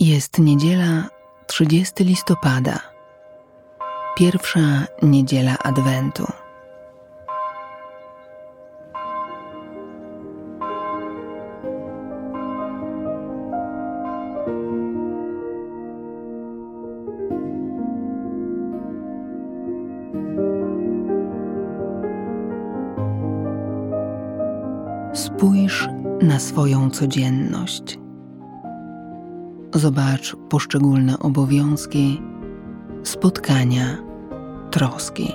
Jest niedziela 30 listopada, pierwsza niedziela Adwentu. Spójrz na swoją codzienność. Zobacz poszczególne obowiązki, spotkania, troski.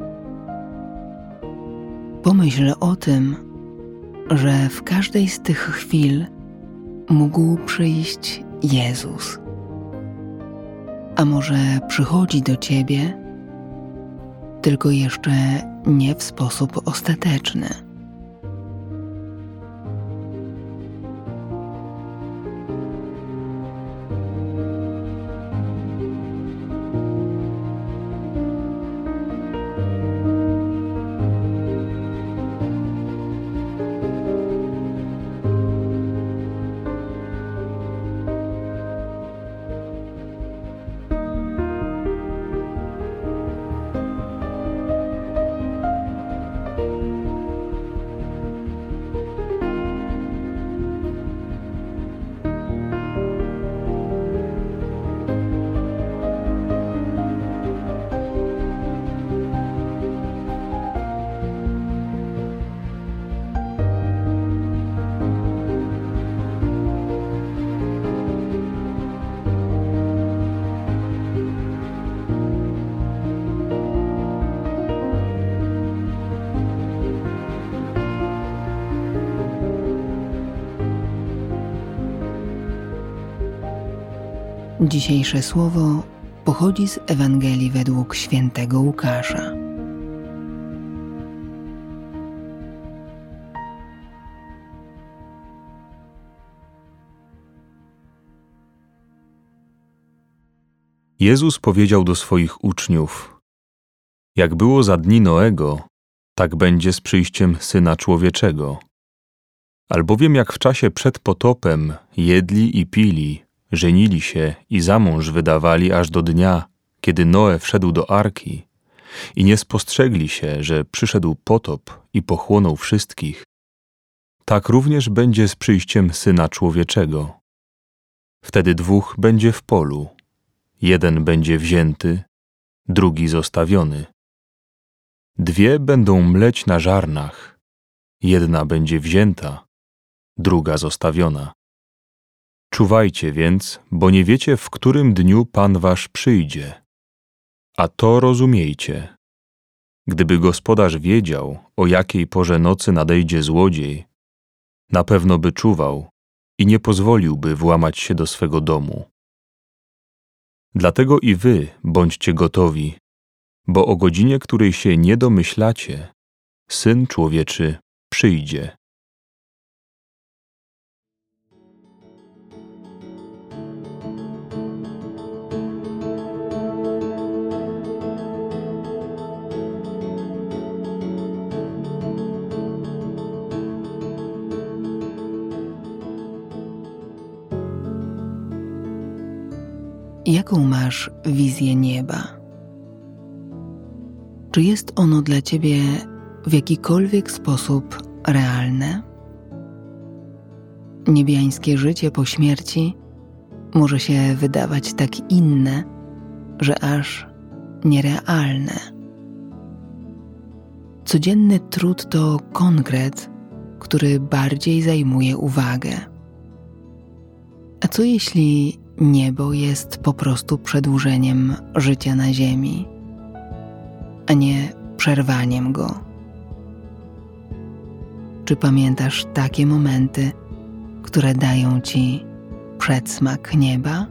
Pomyśl o tym, że w każdej z tych chwil mógł przyjść Jezus. A może przychodzi do Ciebie, tylko jeszcze nie w sposób ostateczny. Dzisiejsze słowo pochodzi z Ewangelii według świętego Łukasza. Jezus powiedział do swoich uczniów: jak było za dni Noego, tak będzie z przyjściem Syna Człowieczego. Albowiem jak w czasie przed potopem jedli i pili, żenili się i za mąż wydawali aż do dnia, kiedy Noe wszedł do arki i nie spostrzegli się, że przyszedł potop i pochłonął wszystkich, tak również będzie z przyjściem Syna Człowieczego. Wtedy dwóch będzie w polu, jeden będzie wzięty, drugi zostawiony. Dwie będą mleć na żarnach, jedna będzie wzięta, druga zostawiona. Czuwajcie więc, bo nie wiecie, w którym dniu Pan wasz przyjdzie. A to rozumiejcie. Gdyby gospodarz wiedział, o jakiej porze nocy nadejdzie złodziej, na pewno by czuwał i nie pozwoliłby włamać się do swego domu. Dlatego i wy bądźcie gotowi, bo o godzinie, której się nie domyślacie, Syn Człowieczy przyjdzie. Jaką masz wizję nieba? Czy jest ono dla Ciebie w jakikolwiek sposób realne? Niebiańskie życie po śmierci może się wydawać tak inne, że aż nierealne. Codzienny trud to konkret, który bardziej zajmuje uwagę. A co jeśli niebo jest po prostu przedłużeniem życia na ziemi, a nie przerwaniem go? Czy pamiętasz takie momenty, które dają Ci przedsmak nieba?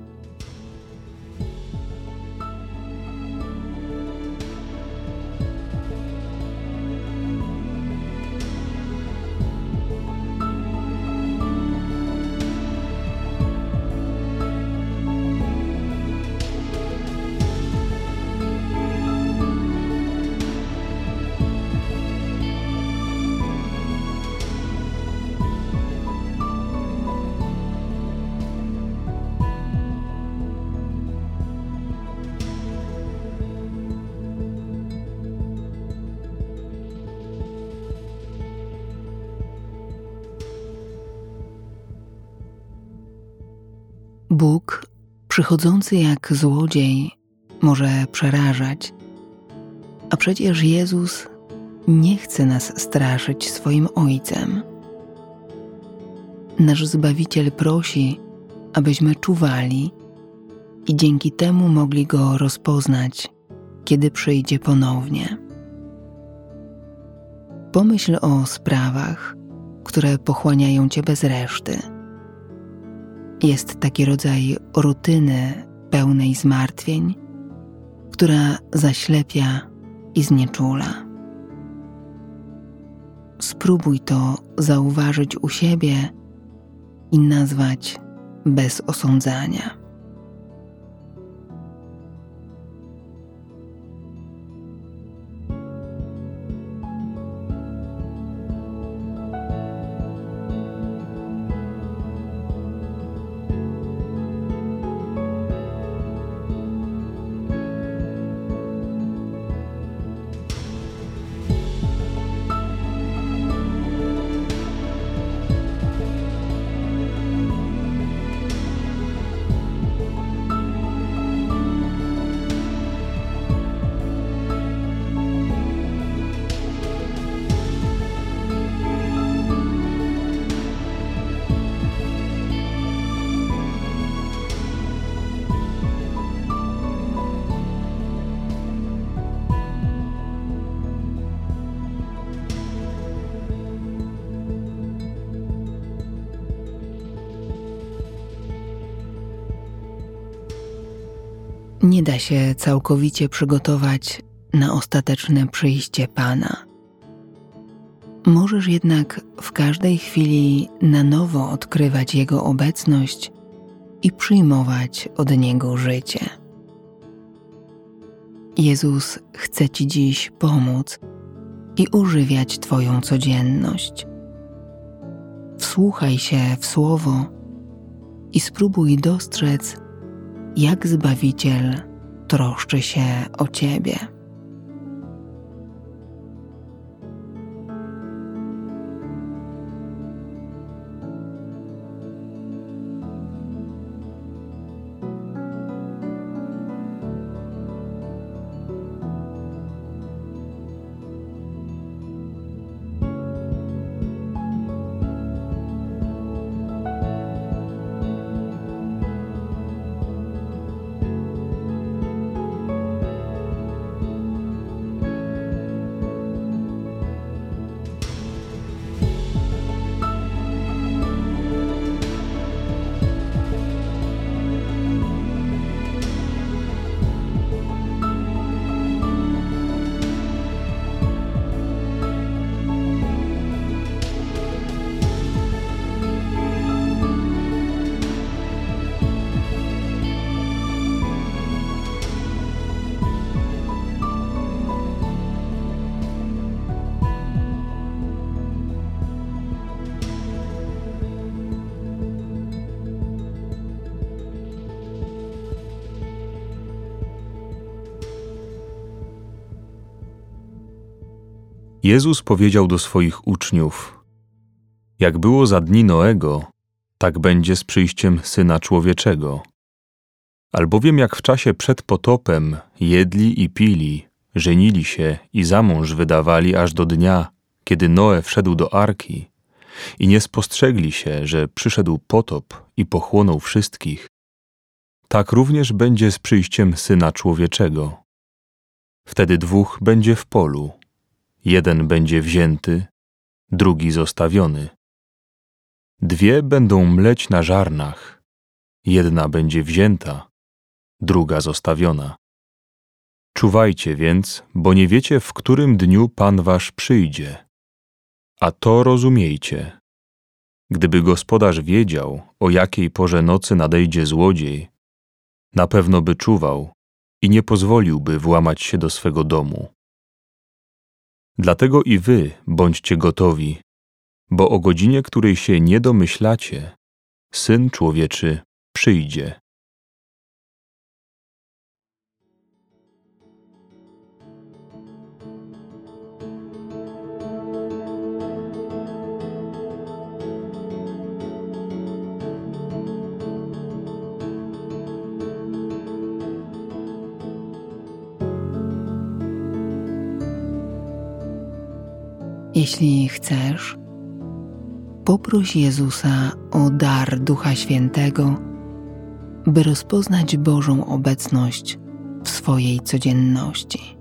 Bóg, przychodzący jak złodziej, może przerażać, a przecież Jezus nie chce nas straszyć swoim Ojcem. Nasz Zbawiciel prosi, abyśmy czuwali i dzięki temu mogli Go rozpoznać, kiedy przyjdzie ponownie. Pomyśl o sprawach, które pochłaniają Cię bez reszty. Jest taki rodzaj rutyny pełnej zmartwień, która zaślepia i znieczula. Spróbuj to zauważyć u siebie i nazwać bez osądzania. Nie da się całkowicie przygotować na ostateczne przyjście Pana. Możesz jednak w każdej chwili na nowo odkrywać Jego obecność i przyjmować od Niego życie. Jezus chce Ci dziś pomóc i ożywiać Twoją codzienność. Wsłuchaj się w Słowo i spróbuj dostrzec, jak Zbawiciel troszczy się o Ciebie. Jezus powiedział do swoich uczniów: jak było za dni Noego, tak będzie z przyjściem Syna Człowieczego. Albowiem jak w czasie przed potopem jedli i pili, żenili się i za mąż wydawali aż do dnia, kiedy Noe wszedł do arki i nie spostrzegli się, że przyszedł potop i pochłonął wszystkich, tak również będzie z przyjściem Syna Człowieczego. Wtedy dwóch będzie w polu, jeden będzie wzięty, drugi zostawiony. Dwie będą mleć na żarnach, jedna będzie wzięta, druga zostawiona. Czuwajcie więc, bo nie wiecie, w którym dniu Pan wasz przyjdzie. A to rozumiejcie. Gdyby gospodarz wiedział, o jakiej porze nocy nadejdzie złodziej, na pewno by czuwał i nie pozwoliłby włamać się do swego domu. Dlatego i wy bądźcie gotowi, bo o godzinie, której się nie domyślacie, Syn Człowieczy przyjdzie. Jeśli chcesz, poproś Jezusa o dar Ducha Świętego, by rozpoznać Bożą obecność w swojej codzienności.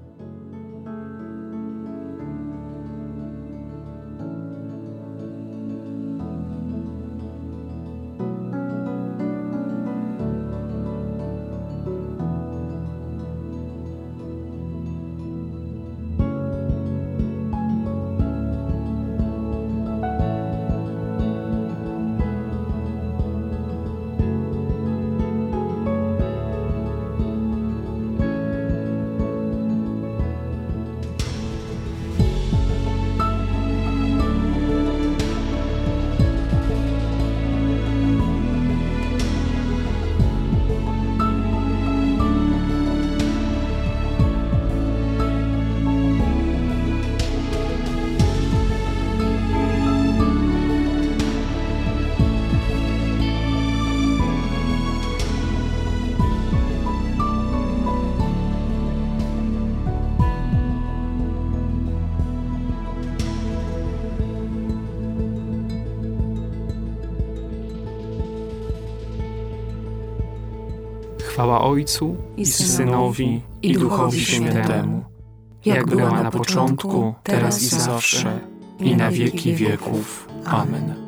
Chwała Ojcu i Synowi, i Duchowi Świętemu, jak była na początku, teraz i zawsze, i na wieki wieków. Amen.